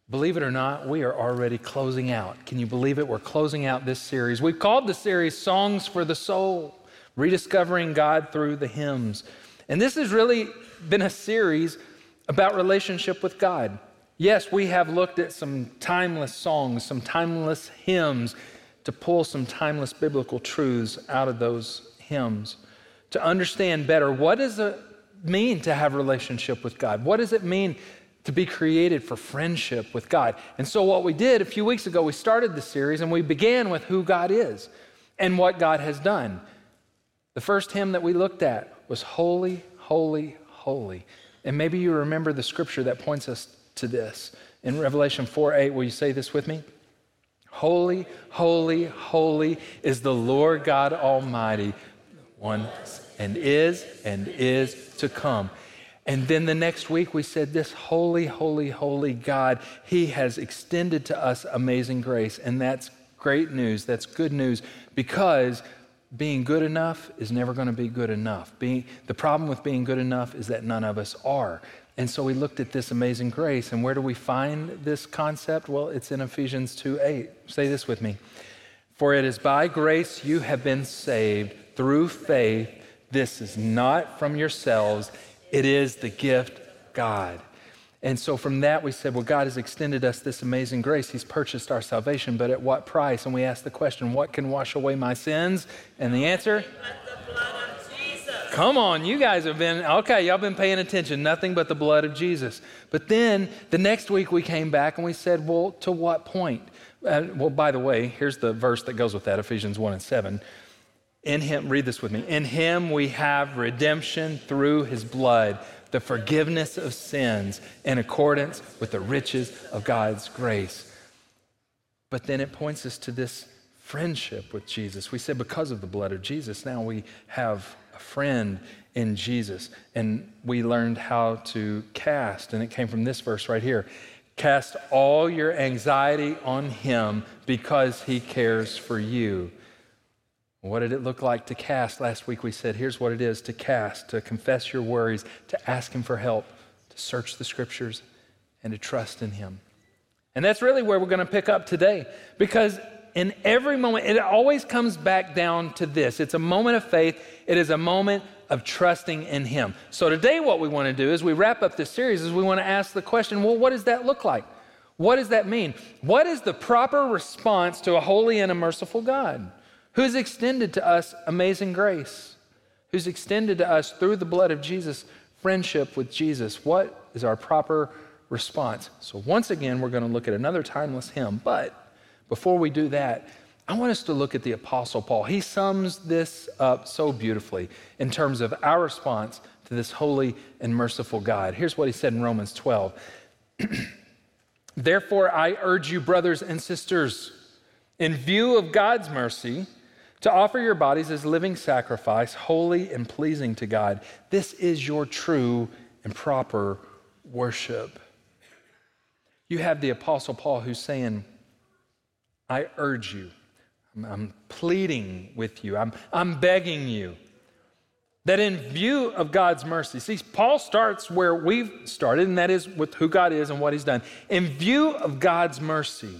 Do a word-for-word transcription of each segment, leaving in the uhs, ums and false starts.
Believe it or not, we are already closing out. Can you believe it? We're closing out this series. We've called the series Songs for the Soul, Rediscovering God Through the Hymns. And this has really been a series about relationship with God. Yes, we have looked at some timeless songs, some timeless hymns, to pull some timeless biblical truths out of those hymns, to understand better what does it mean to have a relationship with God? What does it mean to be created for friendship with God? And so what we did a few weeks ago, we started the series and we began with who God is and what God has done. The first hymn that we looked at was Holy, Holy, Holy. And maybe you remember the scripture that points us to this. In Revelation four eight, will you say this with me? Holy, holy, holy is the Lord God Almighty, one and is and is to come. And then the next week we said this, holy, holy, holy God, he has extended to us amazing grace. And that's great news. That's good news, because being good enough is never going to be good enough. Being, the problem with being good enough is that none of us are. And so we looked at this amazing grace. And where do we find this concept? Well, it's in Ephesians two eight. Say this with me. For it is by grace you have been saved through faith. This is not from yourselves. It is the gift of God. And so from that we said, well, God has extended us this amazing grace. He's purchased our salvation, but at what price? And we asked the question, what can wash away my sins? And the answer? The blood of Jesus. Come on, you guys have been, okay, y'all been paying attention. Nothing but the blood of Jesus. But then the next week we came back and we said, well, to what point? Uh, well, by the way, here's the verse that goes with that, Ephesians one and seven. In him, read this with me. In him we have redemption through his blood, the forgiveness of sins in accordance with the riches of God's grace. But then it points us to this friendship with Jesus. We said because of the blood of Jesus, now we have a friend in Jesus. And we learned how to cast, and it came from this verse right here. Cast all your anxiety on him because he cares for you. What did it look like to cast? Last week we said, here's what it is to cast, to confess your worries, to ask him for help, to search the scriptures, and to trust in him. And that's really where we're going to pick up today, because in every moment, it always comes back down to this. It's a moment of faith. It is a moment of trusting in him. So today what we want to do as we wrap up this series is we want to ask the question, well, what does that look like? What does that mean? What is the proper response to a holy and a merciful God who's extended to us amazing grace, who's extended to us through the blood of Jesus, friendship with Jesus? What is our proper response? So once again, we're going to look at another timeless hymn. But before we do that, I want us to look at the Apostle Paul. He sums this up so beautifully in terms of our response to this holy and merciful God. Here's what he said in Romans twelve. Therefore, I urge you, brothers and sisters, in view of God's mercy, to offer your bodies as living sacrifice, holy and pleasing to God. This is your true and proper worship. You have the Apostle Paul who's saying, I urge you, I'm, I'm pleading with you, I'm, I'm begging you, that in view of God's mercy, see, Paul starts where we've started, and that is with who God is and what he's done. In view of God's mercy,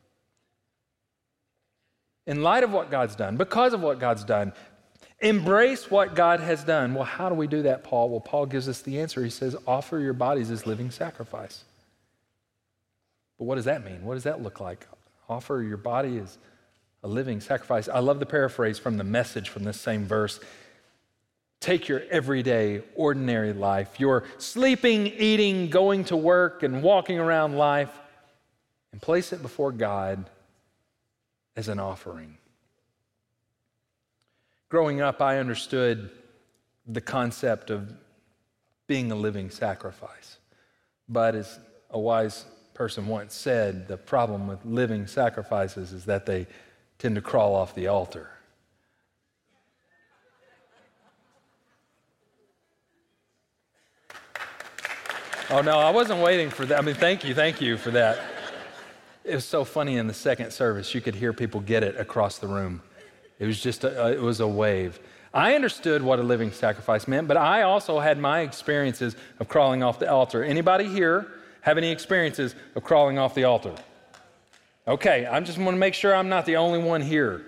in light of what God's done, because of what God's done, embrace what God has done. Well, how do we do that, Paul? Well, Paul gives us the answer. He says, offer your bodies as living sacrifice. But what does that mean? What does that look like? Offer your body as a living sacrifice. I love the paraphrase from the Message from this same verse. Take your everyday, ordinary life, your sleeping, eating, going to work, and walking around life, and place it before God as an offering. Growing up, I understood the concept of being a living sacrifice. But as a wise person once said, the problem with living sacrifices is that they tend to crawl off the altar. Oh, no, I wasn't waiting for that. I mean, thank you, thank you for that. It was so funny in the second service. You could hear people get it across the room. It was just, a, it was a wave. I understood what a living sacrifice meant, but I also had my experiences of crawling off the altar. Anybody here Have any experiences of crawling off the altar? Okay, I just want to make sure I'm not the only one here.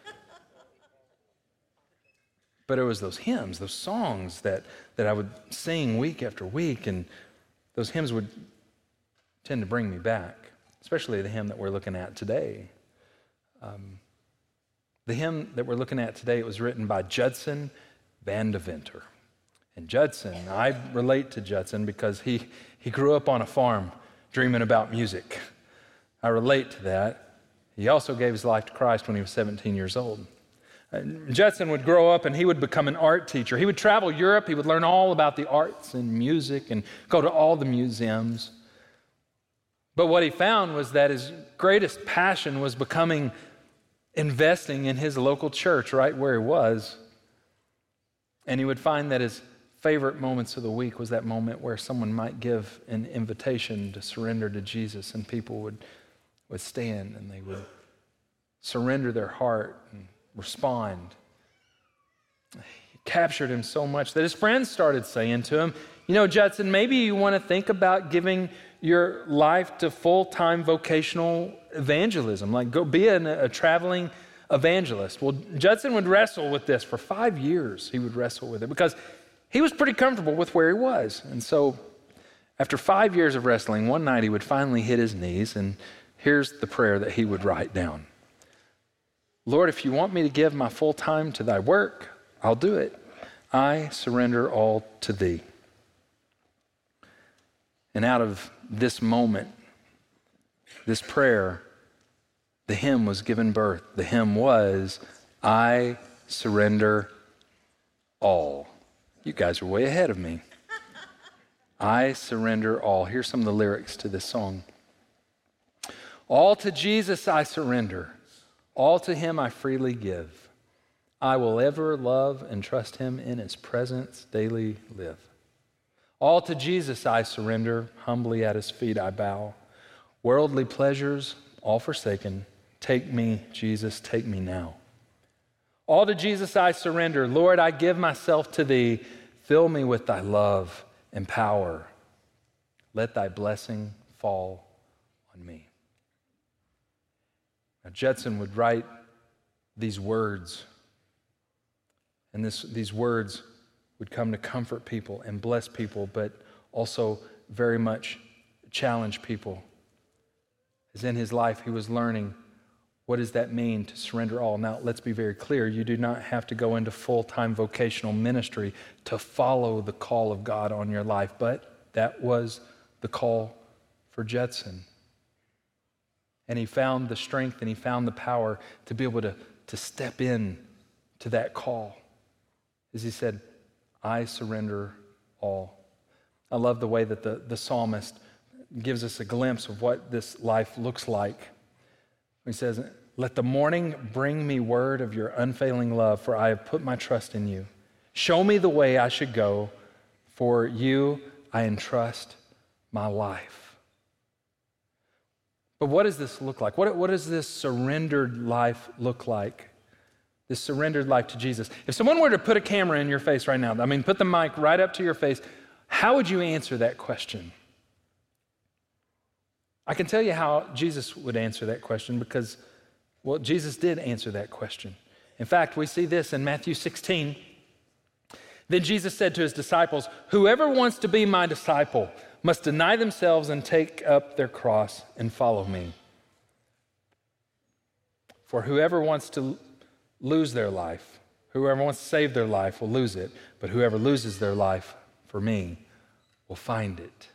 But it was those hymns, those songs that, that I would sing week after week, and those hymns would tend to bring me back, especially the hymn that we're looking at today. Um, the hymn that we're looking at today, it was written by Judson Van Deventer. And Judson, I relate to Judson because he, he grew up on a farm dreaming about music. I relate to that. He also gave his life to Christ when he was seventeen years old. Judson would grow up and he would become an art teacher. He would travel Europe. He would learn all about the arts and music and go to all the museums. But what he found was that his greatest passion was becoming, investing in his local church right where he was. And he would find that his favorite moments of the week was that moment where someone might give an invitation to surrender to Jesus, and people would, would stand and they would surrender their heart and respond. It captured him so much that his friends started saying to him, you know, Judson, maybe you want to think about giving your life to full-time vocational evangelism, like go be an, a traveling evangelist. Well, Judson would wrestle with this for five years. He would wrestle with it because he was pretty comfortable with where he was. And so after five years of wrestling, one night he would finally hit his knees, and here's the prayer that he would write down. Lord, if you want me to give my full time to thy work, I'll do it. I surrender all to thee. And out of this moment, this prayer, the hymn was given birth. The hymn was, I surrender all. You guys are way ahead of me. I surrender all. Here's some of the lyrics to this song. All to Jesus I surrender. All to him I freely give. I will ever love and trust him, in his presence daily live. All to Jesus I surrender, humbly at his feet I bow. Worldly pleasures all forsaken, take me, Jesus, take me now. All to Jesus I surrender, Lord, I give myself to thee. Fill me with thy love and power. Let thy blessing fall on me. Now, Judson would write these words, and this, these words would come to comfort people and bless people, but also very much challenge people. As in his life, he was learning, what does that mean to surrender all? Now, let's be very clear. You do not have to go into full-time vocational ministry to follow the call of God on your life, but that was the call for Judson. And he found the strength and he found the power to be able to, to step in to that call. As he said, I surrender all. I love the way that the, the psalmist gives us a glimpse of what this life looks like. He says, let the morning bring me word of your unfailing love, for I have put my trust in you. Show me the way I should go, for you I entrust my life. But what does this look like? What, what does this surrendered life look like? This surrendered life to Jesus. If someone were to put a camera in your face right now, I mean, put the mic right up to your face, how would you answer that question? I can tell you how Jesus would answer that question because, well, Jesus did answer that question. In fact, we see this in Matthew sixteen. Then Jesus said to his disciples, whoever wants to be my disciple must deny themselves and take up their cross and follow me. For whoever wants to lose their life, whoever wants to save their life will lose it, but whoever loses their life for me will find it.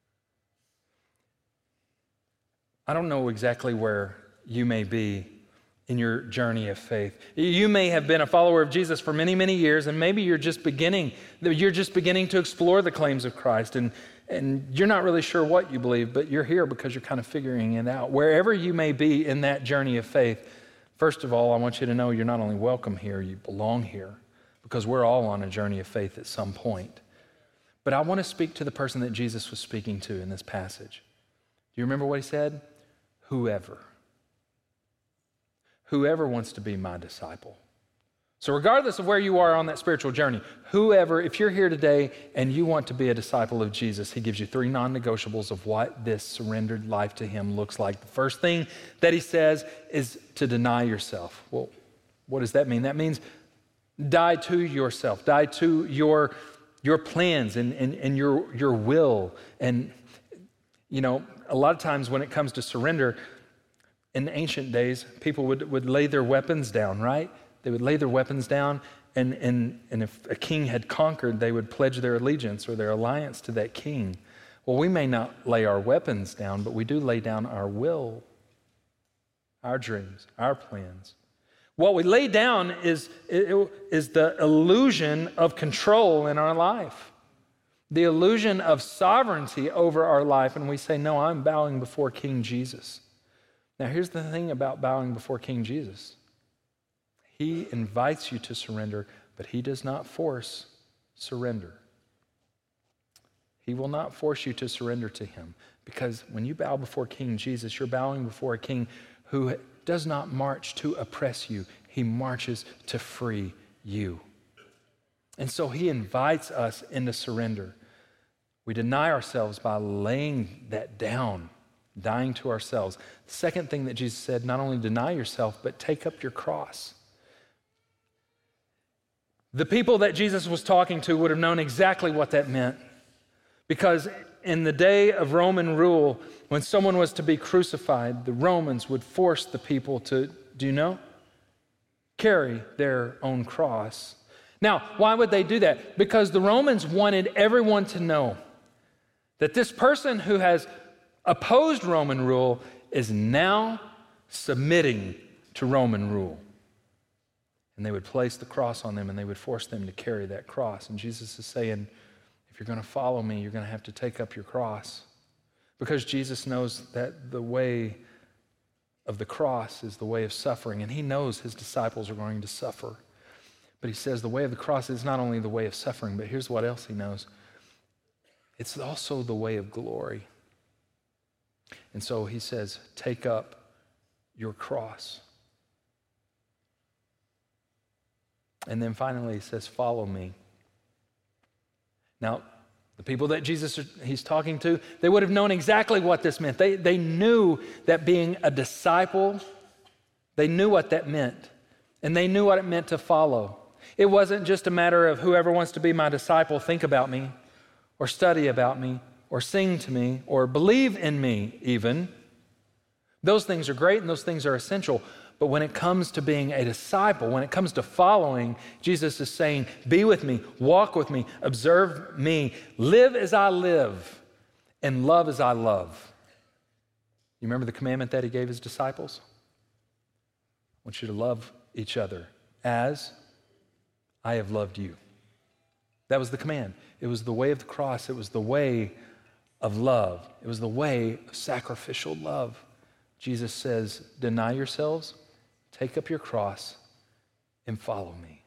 I don't know exactly where you may be in your journey of faith. You may have been a follower of Jesus for many, many years, and maybe you're just beginning, you're just beginning to explore the claims of Christ, and, and you're not really sure what you believe, but you're here because you're kind of figuring it out. Wherever you may be in that journey of faith, first of all, I want you to know you're not only welcome here, you belong here, because we're all on a journey of faith at some point. But I want to speak to the person that Jesus was speaking to in this passage. Do you remember what he said? Whoever. Whoever wants to be my disciple. So regardless of where you are on that spiritual journey, whoever, if you're here today and you want to be a disciple of Jesus, he gives you three non-negotiables of what this surrendered life to him looks like. The first thing that he says is to deny yourself. Well, what does that mean? That means die to yourself, die to your, your plans and, and, and your, your will. And, you know, a lot of times when it comes to surrender, in ancient days, people would, would lay their weapons down, right? They would lay their weapons down, and, and, and if a king had conquered, they would pledge their allegiance or their alliance to that king. Well, we may not lay our weapons down, but we do lay down our will, our dreams, our plans. What we lay down is, is the illusion of control in our life, the illusion of sovereignty over our life, and we say, no, I'm bowing before King Jesus. Now, here's the thing about bowing before King Jesus. He invites you to surrender, but he does not force surrender. He will not force you to surrender to him, because when you bow before King Jesus, you're bowing before a king who does not march to oppress you. He marches to free you. And so he invites us into surrender. We deny ourselves by laying that down, dying to ourselves. The second thing that Jesus said, not only deny yourself, but take up your cross. The people that Jesus was talking to would have known exactly what that meant, because in the day of Roman rule, when someone was to be crucified, the Romans would force the people to, do you know, carry their own cross. Now, why would they do that? Because the Romans wanted everyone to know that this person who has opposed Roman rule is now submitting to Roman rule. And they would place the cross on them, and they would force them to carry that cross. And Jesus is saying, if you're going to follow me, you're going to have to take up your cross. Because Jesus knows that the way of the cross is the way of suffering, and he knows his disciples are going to suffer. But he says the way of the cross is not only the way of suffering, but here's what else he knows. It's also the way of glory. And so he says, take up your cross. And then finally he says, follow me. Now, the people that Jesus he's talking to, they would have known exactly what this meant. They, they knew that being a disciple, they knew what that meant. And they knew what it meant to follow. It wasn't just a matter of whoever wants to be my disciple, think about me, or study about me, or sing to me, or believe in me even. Those things are great and those things are essential. But when it comes to being a disciple, when it comes to following, Jesus is saying, be with me, walk with me, observe me, live as I live, and love as I love. You remember the commandment that he gave his disciples? I want you to love each other as I have loved you. That was the command. It was the way of the cross. It was the way of love. It was the way of sacrificial love. Jesus says, deny yourselves, take up your cross, and follow me.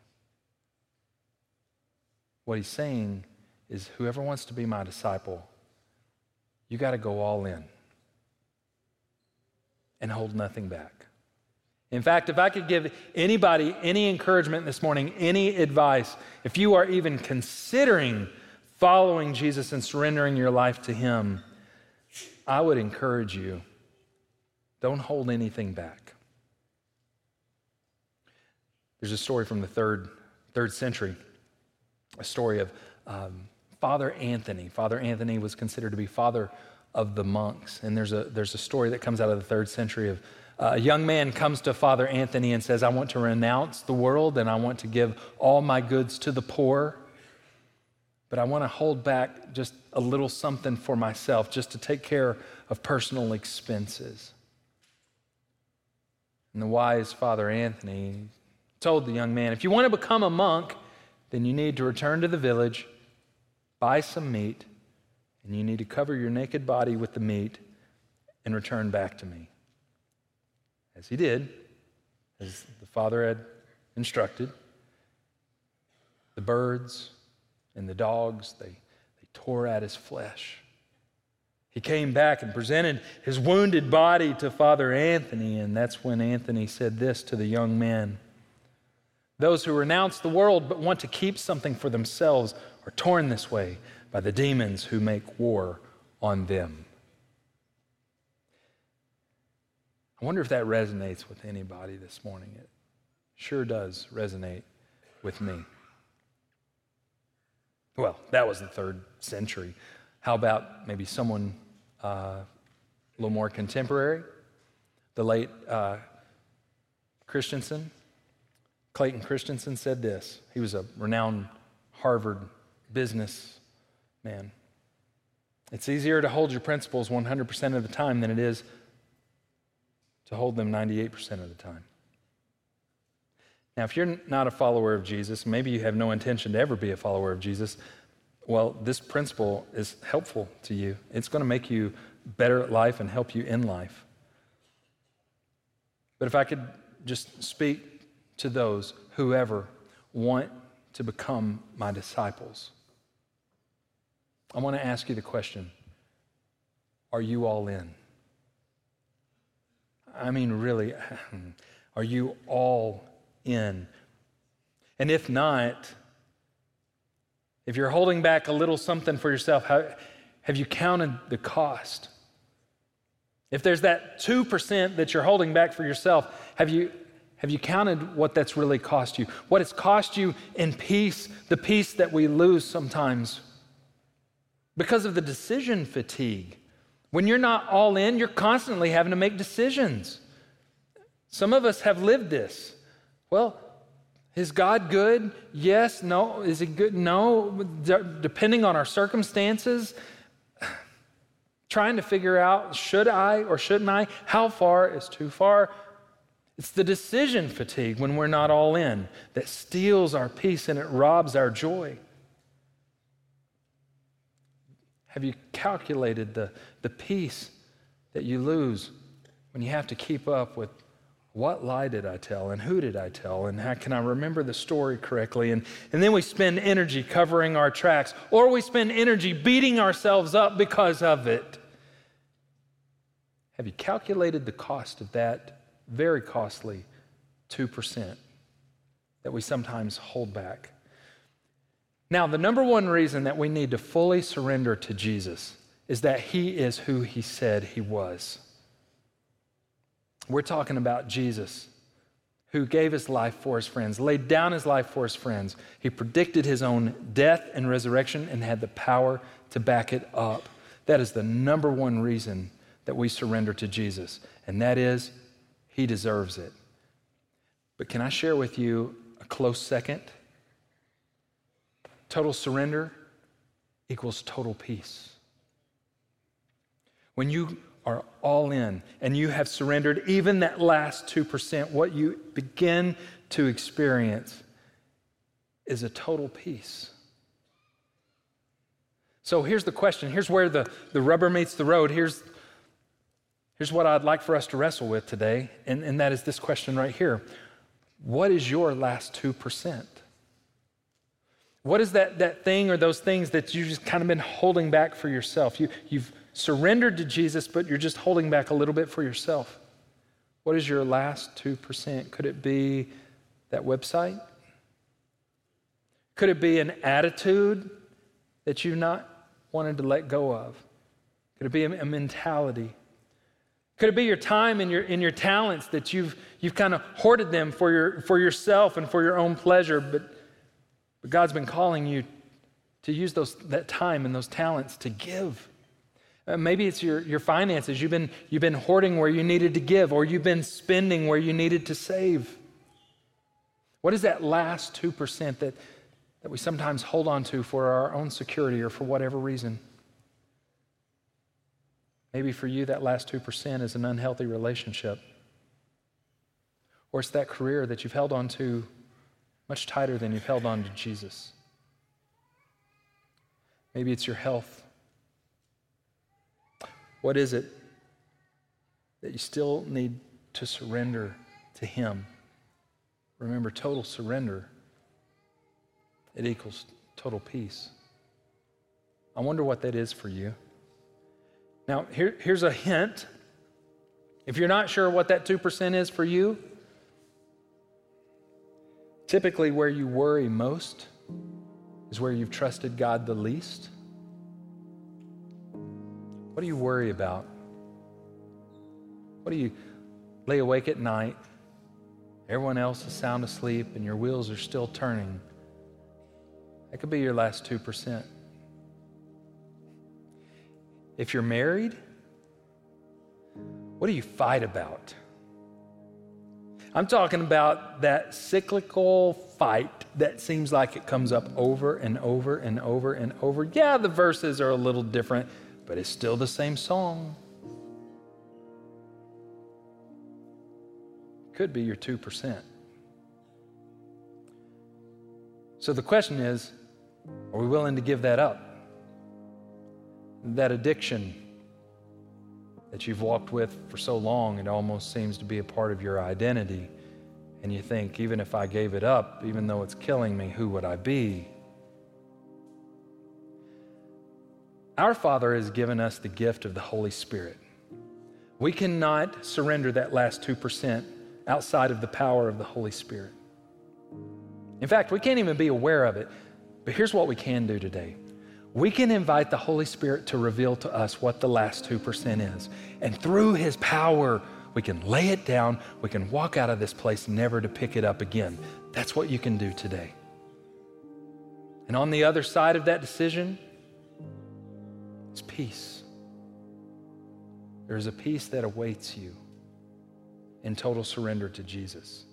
What he's saying is, whoever wants to be my disciple, you got to go all in and hold nothing back. In fact, if I could give anybody any encouragement this morning, any advice, if you are even considering following Jesus and surrendering your life to him, I would encourage you, don't hold anything back. There's a story from the third, third century, a story of um, Father Anthony. Father Anthony was considered to be father of the monks. And there's a, there's a story that comes out of the third century of uh, a young man comes to Father Anthony and says, I want to renounce the world and I want to give all my goods to the poor, but I want to hold back just a little something for myself, just to take care of personal expenses. And the wise Father Anthony told the young man, if you want to become a monk, then you need to return to the village, buy some meat, and you need to cover your naked body with the meat and return back to me. As he did, as the father had instructed, the birds and the dogs, they, they tore at his flesh. He came back and presented his wounded body to Father Anthony, and that's when Anthony said this to the young man, Those who renounce the world but want to keep something for themselves are torn this way by the demons who make war on them. I wonder if that resonates with anybody this morning. It sure does resonate with me. Well, that was the third century. How about maybe someone uh, a little more contemporary? The late uh, Christensen, Clayton Christensen said this. He was a renowned Harvard business man. It's easier to hold your principles one hundred percent of the time than it is to hold them ninety-eight percent of the time. Now, if you're not a follower of Jesus, maybe you have no intention to ever be a follower of Jesus, well, this principle is helpful to you. It's going to make you better at life and help you in life. But if I could just speak to those who ever want to become my disciples, I want to ask you the question, are you all in? I mean, really, are you all in? And if not, if you're holding back a little something for yourself, how, have you counted the cost? If there's that two percent that you're holding back for yourself, have you, have you counted what that's really cost you? What it's cost you in peace, the peace that we lose sometimes because of the decision fatigue. When you're not all in, you're constantly having to make decisions. Some of us have lived this. Well, is God good? Yes, no. Is he good? No. D- depending on our circumstances, trying to figure out, should I or shouldn't I? How far is too far? It's the decision fatigue when we're not all in that steals our peace and it robs our joy. Have you calculated the, the peace that you lose when you have to keep up with what lie did I tell and who did I tell and how can I remember the story correctly? And, and then we spend energy covering our tracks, or we spend energy beating ourselves up because of it. Have you calculated the cost of that very costly two percent that we sometimes hold back? Now, the number one reason that we need to fully surrender to Jesus is that he is who he said he was. We're talking about Jesus, who gave his life for his friends, laid down his life for his friends. He predicted his own death and resurrection and had the power to back it up. That is the number one reason that we surrender to Jesus, and that is he deserves it. But can I share with you a close second? Total surrender equals total peace. When you are all in and you have surrendered even that last two percent, what you begin to experience is a total peace. So here's the question. Here's where the, the rubber meets the road. Here's, here's what I'd like for us to wrestle with today, and, and that is this question right here. What is your last two percent? What is that, that thing or those things that you've just kind of been holding back for yourself? You, you've surrendered to Jesus, but you're just holding back a little bit for yourself. What is your last two percent? Could it be that website? Could it be an attitude that you've not wanted to let go of? Could it be a, a mentality? Could it be your time and your, and your talents that you've, you've kind of hoarded them for, your, for yourself and for your own pleasure, but But God's been calling you to use those, that time and those talents to give. Uh, maybe it's your, your finances. You've been, you've been hoarding where you needed to give, or you've been spending where you needed to save. What is that last two percent that, that we sometimes hold on to for our own security or for whatever reason? Maybe for you, that last two percent is an unhealthy relationship. Or it's that career that you've held on to much tighter than you've held on to Jesus. Maybe it's your health. What is it that you still need to surrender to him? Remember, total surrender, it equals total peace. I wonder what that is for you. Now, here, here's a hint. If you're not sure what that two percent is for you, Typically, where you worry most is where you've trusted God the least. What do you worry about? What do you lay awake at night? Everyone else is sound asleep and your wheels are still turning. That could be your last two percent. If you're married, what do you fight about? I'm talking about that cyclical fight that seems like it comes up over and over and over and over. Yeah, the verses are a little different, but it's still the same song. Could be your two percent. So the question is, are we willing to give that up? That addiction that you've walked with for so long, it almost seems to be a part of your identity. And you think, even if I gave it up, even though it's killing me, who would I be? Our Father has given us the gift of the Holy Spirit. We cannot surrender that last two percent outside of the power of the Holy Spirit. In fact, we can't even be aware of it. But here's what we can do today. We can invite the Holy Spirit to reveal to us what the last two percent is. And through His power, we can lay it down. We can walk out of this place never to pick it up again. That's what you can do today. And on the other side of that decision is peace. There's a peace that awaits you in total surrender to Jesus.